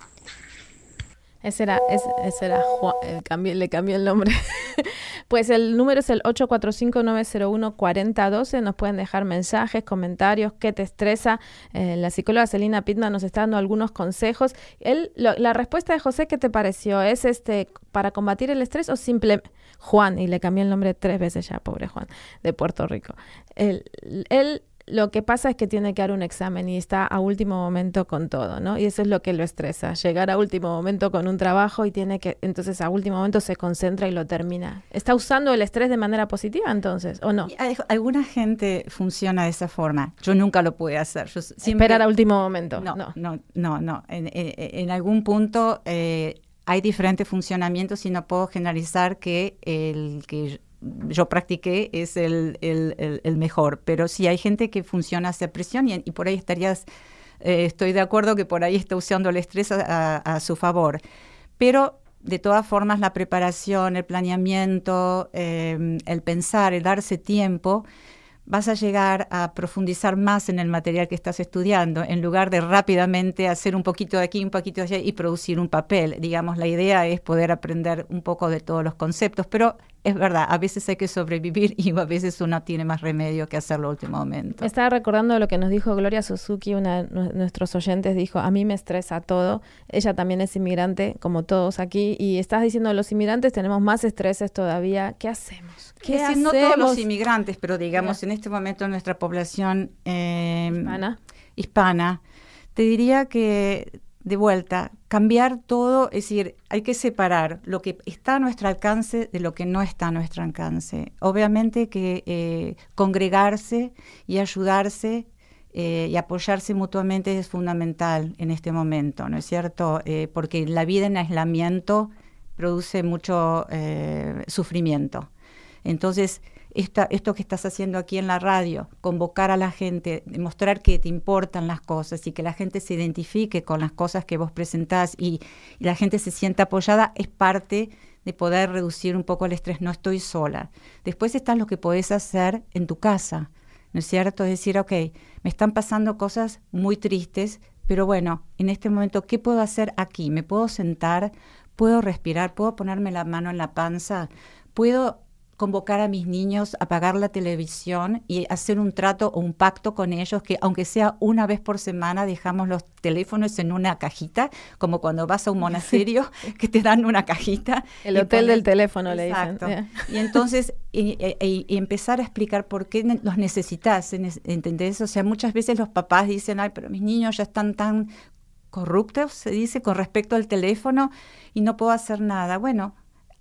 Ese era, ese, ese era Juan, eh, cambié, le cambié el nombre. Pues el número es el ocho cuatro cinco, nueve cero uno, cuatro cero uno dos. Nos pueden dejar mensajes, comentarios, qué te estresa. Eh, la psicóloga Celina Pitman nos está dando algunos consejos. Él, lo, la respuesta de José, ¿qué te pareció? ¿Es este para combatir el estrés o simple Juan? Y le cambié el nombre tres veces ya, pobre Juan, de Puerto Rico. Él... él Lo que pasa es que tiene que dar un examen y está a último momento con todo, ¿no? Y eso es lo que lo estresa, llegar a último momento con un trabajo y tiene que, entonces a último momento se concentra y lo termina. ¿Está usando el estrés de manera positiva entonces o no? Alguna gente funciona de esa forma. Yo nunca lo pude hacer. Yo siempre... Esperar a último momento. No, no, no, no. no. En, en, en algún punto eh, hay diferentes funcionamientos y no puedo generalizar que el que yo practiqué es el, el, el, el mejor, pero sí hay gente que funciona hacia presión y, y por ahí estarías, eh, estoy de acuerdo que por ahí está usando el estrés a, a, a su favor, pero de todas formas la preparación, el planeamiento, eh, el pensar, el darse tiempo, vas a llegar a profundizar más en el material que estás estudiando, en lugar de rápidamente hacer un poquito de aquí, un poquito de allá y producir un papel. Digamos, la idea es poder aprender un poco de todos los conceptos, pero es verdad, a veces hay que sobrevivir y a veces uno tiene más remedio que hacerlo al último momento. Estaba recordando lo que nos dijo Gloria Suzuki, una de nuestros oyentes, dijo, a mí me estresa todo. Ella también es inmigrante, como todos aquí, y estás diciendo, los inmigrantes tenemos más estreses todavía. ¿Qué hacemos? ¿Qué es decir, no todos los inmigrantes, pero digamos, en este momento nuestra población eh, hispana. hispana, te diría que, de vuelta, cambiar todo, es decir, hay que separar lo que está a nuestro alcance de lo que no está a nuestro alcance. Obviamente que eh, congregarse y ayudarse eh, y apoyarse mutuamente es fundamental en este momento, ¿no es cierto? Eh, porque la vida en aislamiento produce mucho eh, sufrimiento. Entonces, esta, esto que estás haciendo aquí en la radio, convocar a la gente, demostrar que te importan las cosas y que la gente se identifique con las cosas que vos presentás y, y la gente se sienta apoyada, es parte de poder reducir un poco el estrés. No estoy sola. Después está lo que podés hacer en tu casa, ¿no es cierto? Es decir, ok, me están pasando cosas muy tristes, pero bueno, en este momento, ¿qué puedo hacer aquí? ¿Me puedo sentar? ¿Puedo respirar? ¿Puedo ponerme la mano en la panza? ¿Puedo convocar a mis niños a apagar la televisión y hacer un trato o un pacto con ellos que aunque sea una vez por semana dejamos los teléfonos en una cajita, como cuando vas a un monasterio que te dan una cajita? El hotel pones, del teléfono. Exacto. Le dicen. Y entonces y, y, y empezar a explicar por qué los necesitas, ¿entendés? O sea, muchas veces los papás dicen, ay, pero mis niños ya están tan corruptos, se dice, con respecto al teléfono y no puedo hacer nada. Bueno,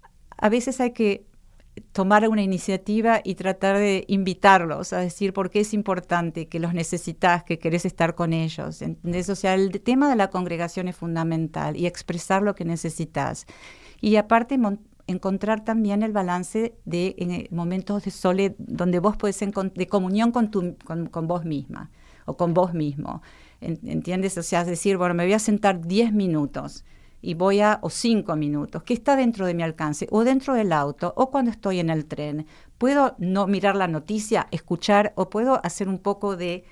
a veces hay que tomar una iniciativa y tratar de invitarlos a decir por qué es importante, que los necesitas, que querés estar con ellos. ¿Entendés? O sea, el tema de la congregación es fundamental y expresar lo que necesitas. Y aparte, encontrar también el balance de en momentos de soledad, donde vos podés encontrar, de comunión con, tu, con, con vos misma o con vos mismo. ¿Entiendes? O sea, es decir, bueno, me voy a sentar diez minutos y voy a, o cinco minutos, que está dentro de mi alcance, o dentro del auto, o cuando estoy en el tren. Puedo no mirar la noticia, escuchar, o puedo hacer un poco de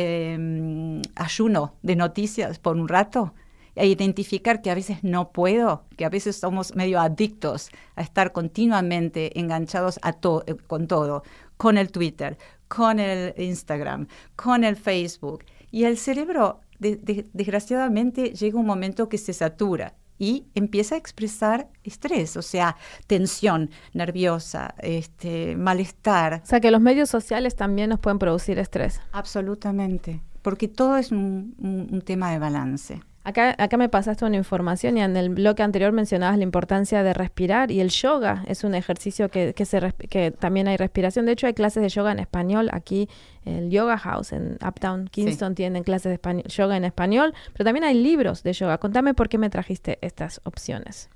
eh, ayuno de noticias por un rato, e identificar que a veces no puedo, que a veces somos medio adictos a estar continuamente enganchados a to- con todo, con el Twitter, con el Instagram, con el Facebook, y el cerebro De, de, desgraciadamente llega un momento que se satura y empieza a expresar estrés, o sea, tensión nerviosa, este, malestar. O sea, que los medios sociales también nos pueden producir estrés. Absolutamente, porque todo es un, un, un tema de balance. Acá, acá me pasaste una información y en el bloque anterior mencionabas la importancia de respirar, y el yoga es un ejercicio que, que, se resp- que también hay respiración. De hecho, hay clases de yoga en español. Aquí el Yoga House en Uptown Kingston sí. tienen clases de español, yoga en español, pero también hay libros de yoga. Contame por qué me trajiste estas opciones.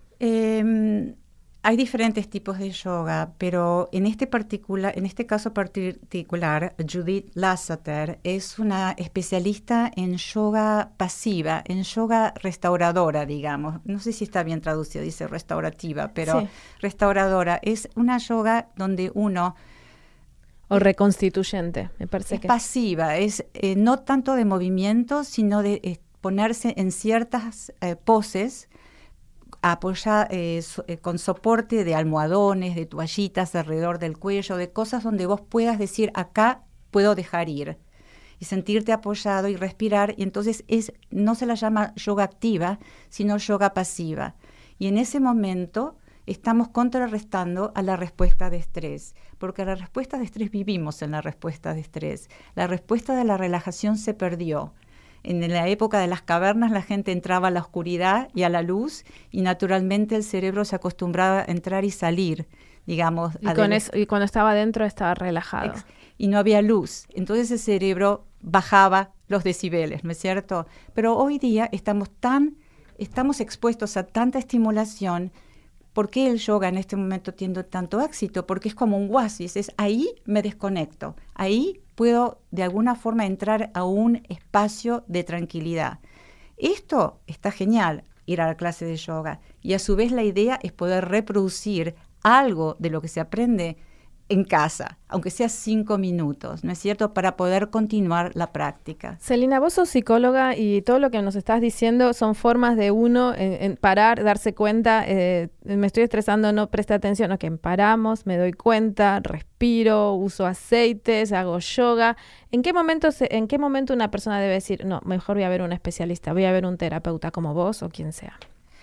Eh, hay diferentes tipos de yoga, pero en este, particular, en este caso particular, Judith Lasseter es una especialista en yoga pasiva, en yoga restauradora, digamos. No sé si está bien traducido, dice restaurativa, pero sí. restauradora. Es una yoga donde uno... O reconstituyente, me parece es que... pasiva, es eh, no tanto de movimiento, sino de eh, ponerse en ciertas eh, poses, apoyar eh, so, eh, con soporte de almohadones, de toallitas alrededor del cuello, de cosas donde vos puedas decir, acá puedo dejar ir, y sentirte apoyado y respirar, y entonces es, no se la llama yoga activa, sino yoga pasiva. Y en ese momento estamos contrarrestando a la respuesta de estrés, porque la respuesta de estrés vivimos en la respuesta de estrés. La respuesta de la relajación se perdió. En la época de las cavernas la gente entraba a la oscuridad y a la luz, y naturalmente el cerebro se acostumbraba a entrar y salir, digamos. Y, con eso, y cuando estaba dentro estaba relajado. Ex- y no había luz. Entonces el cerebro bajaba los decibeles, ¿no es cierto? Pero hoy día estamos tan, estamos expuestos a tanta estimulación. ¿Por qué el yoga en este momento tiene tanto éxito? Porque es como un oasis, es ahí me desconecto, ahí puedo de alguna forma entrar a un espacio de tranquilidad. Esto está genial, ir a la clase de yoga, y a su vez la idea es poder reproducir algo de lo que se aprende en casa, aunque sea cinco minutos, ¿no es cierto?, para poder continuar la práctica. Celina, vos sos psicóloga y todo lo que nos estás diciendo son formas de uno en, en parar, darse cuenta, eh, me estoy estresando, no preste atención, ok, paramos, me doy cuenta, respiro, uso aceites, hago yoga. ¿En qué momento se, en qué momento una persona debe decir, no, mejor voy a ver un especialista, voy a ver un terapeuta como vos o quien sea?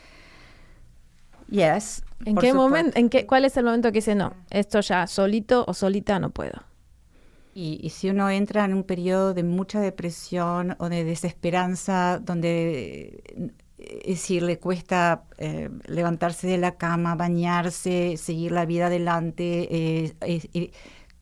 Yes. ¿En qué momento, en qué, cuál es el momento que dice, no, esto ya solito o solita no puedo? Y, y si uno entra en un periodo de mucha depresión o de desesperanza, donde es decir, le cuesta eh, levantarse de la cama, bañarse, seguir la vida adelante, eh, eh, eh,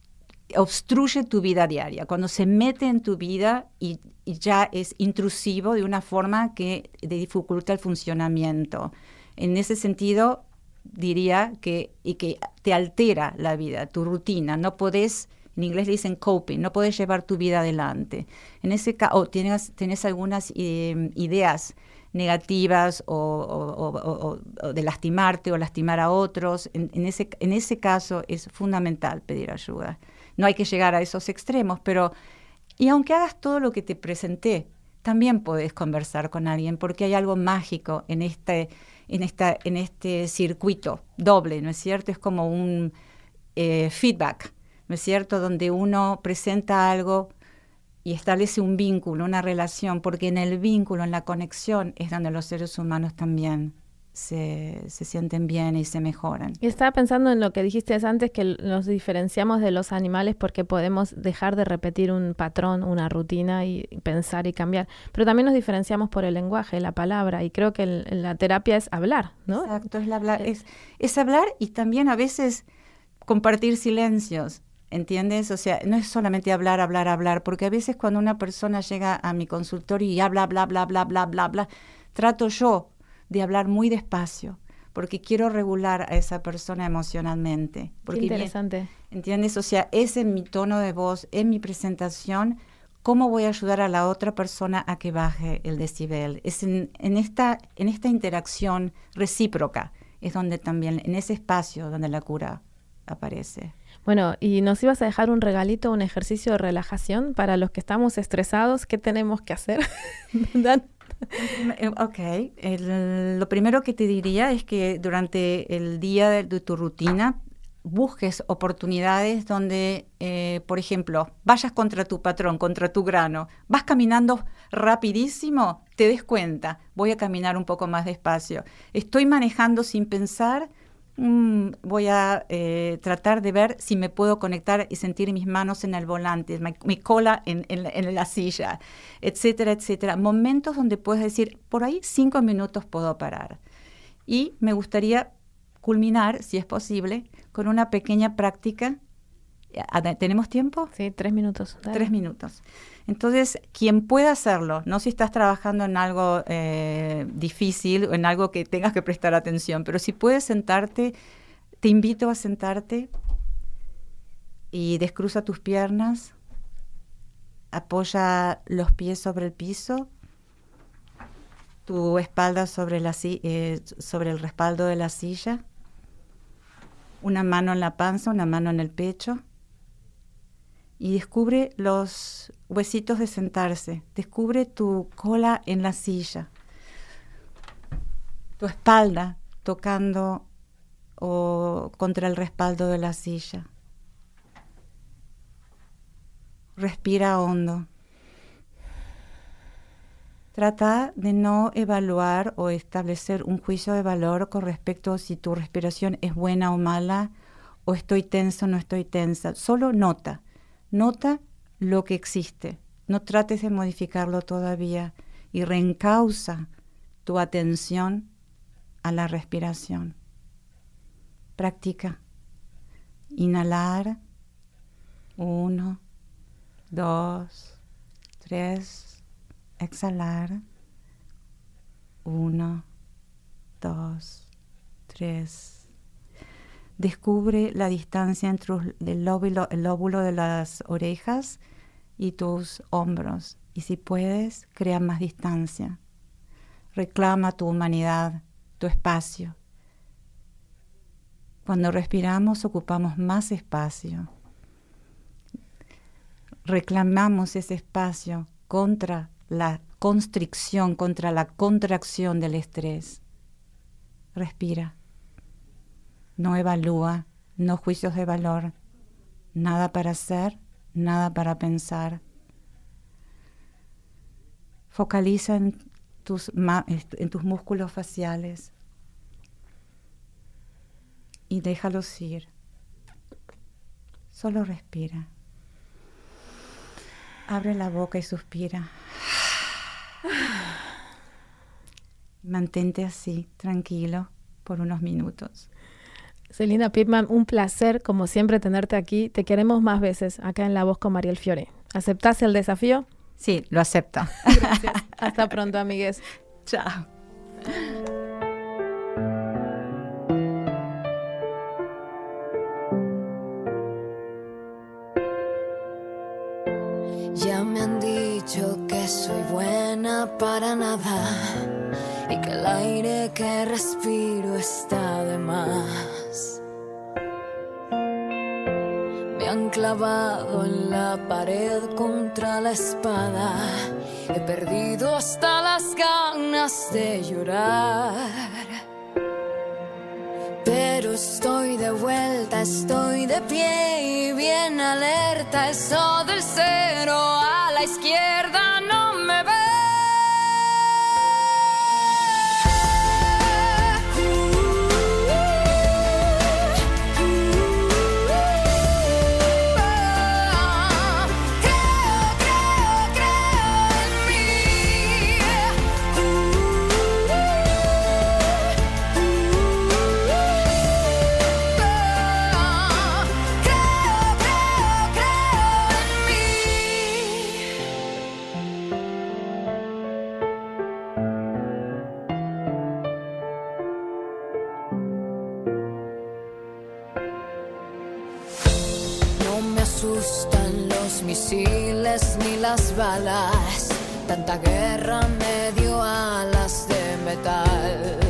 obstruye tu vida diaria. Cuando se mete en tu vida y, y ya es intrusivo de una forma que dificulta el funcionamiento. En ese sentido, diría que, y que te altera la vida, tu rutina. No podés, en inglés le dicen coping, no podés llevar tu vida adelante. En ese caso, o tienes, tienes algunas eh, ideas negativas o, o, o, o, o de lastimarte o lastimar a otros. En, en, ese, en ese caso es fundamental pedir ayuda. No hay que llegar a esos extremos, pero, y aunque hagas todo lo que te presenté, también podés conversar con alguien, porque hay algo mágico en este... En, esta, en este circuito doble, ¿no es cierto? Es como un eh, feedback, ¿no es cierto? Donde uno presenta algo y establece un vínculo, una relación, porque en el vínculo, en la conexión, es donde los seres humanos también se, se sienten bien y se mejoran. Y estaba pensando en lo que dijiste antes, que nos diferenciamos de los animales porque podemos dejar de repetir un patrón, una rutina y pensar y cambiar. Pero también nos diferenciamos por el lenguaje, la palabra, y creo que el, la terapia es hablar, ¿no? Exacto, es, la hablar, es, es hablar y también a veces compartir silencios, ¿entiendes? O sea, no es solamente hablar, hablar, hablar, porque a veces cuando una persona llega a mi consultorio y habla, bla, bla, bla, bla, bla, bla, trato yo de hablar muy despacio, porque quiero regular a esa persona emocionalmente. Porque Qué interesante. Bien, ¿entiendes? O sea, es en mi tono de voz, en mi presentación, cómo voy a ayudar a la otra persona a que baje el decibel. Es en, en, esta, en esta interacción recíproca, es donde también, en ese espacio donde la cura aparece. Bueno, y nos ibas a dejar un regalito, un ejercicio de relajación para los que estamos estresados. ¿Qué tenemos que hacer? Dan. Ok, el, lo primero que te diría es que durante el día de, de tu rutina busques oportunidades donde, eh, por ejemplo, vayas contra tu patrón, contra tu grano, vas caminando rapidísimo, te des cuenta, voy a caminar un poco más despacio. Estoy manejando sin pensar, mm, voy a eh, tratar de ver si me puedo conectar y sentir mis manos en el volante, mi, mi cola en, en, la, en la silla, etcétera, etcétera. Momentos donde puedes decir, por ahí cinco minutos puedo parar. Y me gustaría culminar, si es posible, con una pequeña práctica. ¿Tenemos tiempo? Sí, tres minutos. Dale. Tres minutos. Entonces, quien pueda hacerlo, no si estás trabajando en algo eh, difícil o en algo que tengas que prestar atención, pero si puedes sentarte, te invito a sentarte y descruza tus piernas, apoya los pies sobre el piso, tu espalda sobre, la, eh, sobre el respaldo de la silla, una mano en la panza, una mano en el pecho, y descubre los huesitos de sentarse, descubre tu cola en la silla, tu espalda tocando o contra el respaldo de la silla. Respira hondo. Trata de no evaluar o establecer un juicio de valor con respecto a si tu respiración es buena o mala, o estoy tensa o no estoy tensa. Solo nota, nota lo que existe. No trates de modificarlo todavía y reencausa tu atención a la respiración. Practica. Inhalar. Uno, dos, tres. Exhalar. Uno, dos, tres. Descubre la distancia entre el lóbulo, el lóbulo de las orejas y tus hombros. Y si puedes, crea más distancia. Reclama tu humanidad, tu espacio. Cuando respiramos, ocupamos más espacio. Reclamamos ese espacio contra la constricción, contra la contracción del estrés. Respira. No evalúa, no juicios de valor. Nada para hacer, nada para pensar. Focaliza en tus, en tus músculos faciales y déjalos ir. Solo respira. Abre la boca y suspira. Mantente así, tranquilo, por unos minutos. Celina Pitman, un placer, como siempre, tenerte aquí. Te queremos más veces acá en La Voz con Mariel Fiore. ¿Aceptás el desafío? Sí, lo acepto. Gracias. Hasta pronto, amigues. Chao. Ya me han dicho que soy buena para nada y que el aire que respiro está de más. Me han clavado en la pared contra la espada. He perdido hasta las ganas de llorar. Pero estoy de vuelta, estoy de pie y bien alerta. Eso del cero a la izquierda no me ve. Asustan los misiles ni las balas. Tanta guerra me dio alas de metal.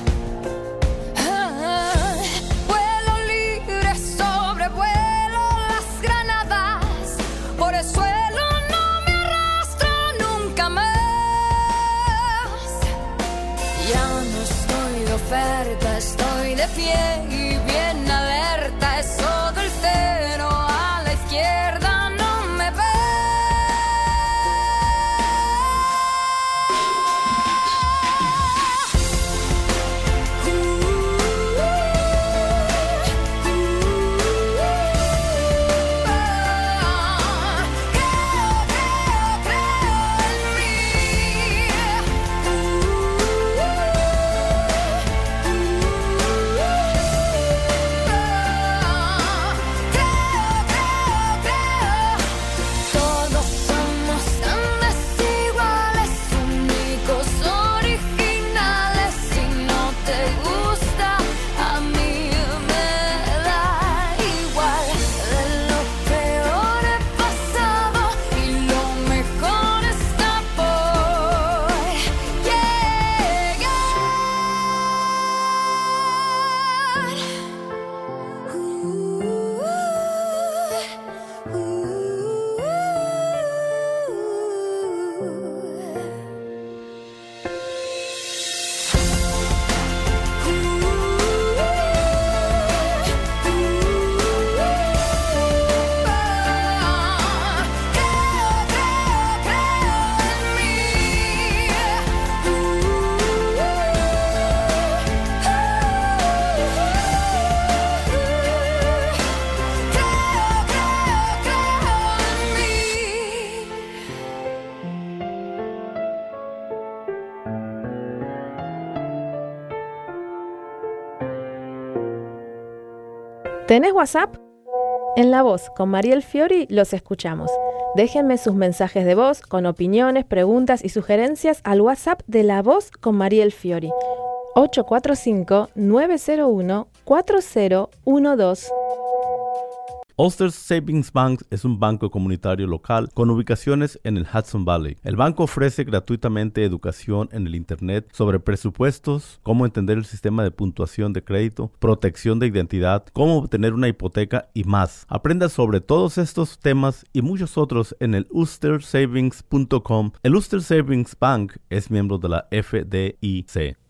Ah, vuelo libre, sobrevuelo las granadas. Por el suelo no me arrastro nunca más. Ya no estoy de oferta, estoy de pie y bien alerta. Es ¿Tenés WhatsApp? En La Voz con Mariel Fiori los escuchamos. Déjenme sus mensajes de voz con opiniones, preguntas y sugerencias al WhatsApp de La Voz con Mariel Fiori. ocho cuatro cinco, nueve cero uno, cuatro cero uno dos. Ulster Savings Bank es un banco comunitario local con ubicaciones en el Hudson Valley. El banco ofrece gratuitamente educación en el Internet sobre presupuestos, cómo entender el sistema de puntuación de crédito, protección de identidad, cómo obtener una hipoteca y más. Aprenda sobre todos estos temas y muchos otros en el ulster savings punto com. El Ulster Savings Bank es miembro de la F D I C.